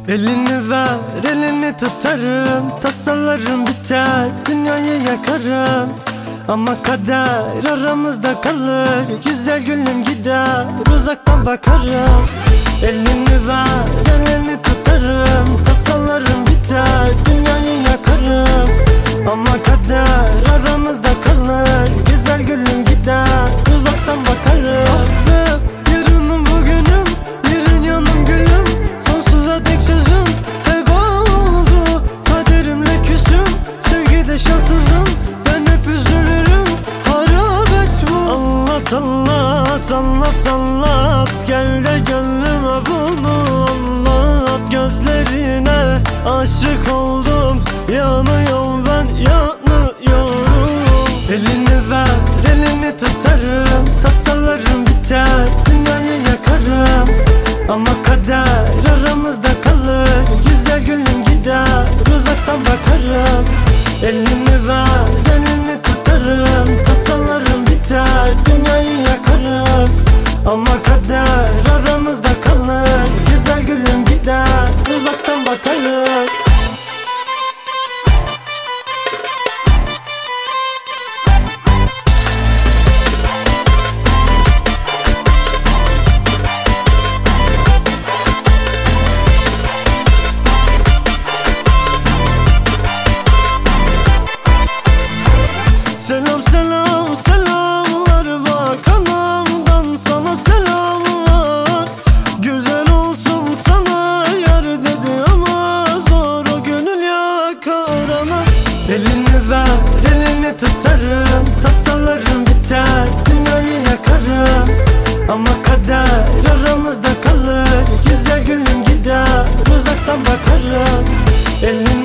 Elini ver, elini tutarım, tasalarım biter, dünyayı yakarım. Ama kader aramızda kalır, güzel gülüm gider, uzaktan bakarım. Elini ver, elini tutarım, tasalarım biter, dünyayı yakarım. Ama kader aramızda kalır, güzel gülüm gider, uzaktan bakarım. Yarınım bugünüm, yarın yanım gülüm, sonsuza dek sözüm tek oldu. Kaderimle küsüm, sevgide şanssızım, ben hep üzülürüm, harabet bu. Anlat anlat anlat anlat, gel de gönlüme bunu anlat. Gözlerine aşık oldum, yanıyorum ben, yanıyorum. Elini ver, elini tutarım, tasalarım biter, dünyayı yakarım. Ama kader aramızda kalır, güzel gülüm gider, uzaktan bakarım. Elini ver, elini tutarım, tasalarım biter, dünyayı yakarım. Ama kader aramızda kalır, güzel gülüm gider, uzaktan bakarım. Selam selam selamlar, bak anamdan sana selamlar. Güzel olsun sana yar dedi ama zor o gönül yakar ana. Elini ver, elini tutarım, tasalarım biter, dünyayı yakarım. Ama kader aramızda kalır, güzel gülüm gider, uzaktan bakarım. Elini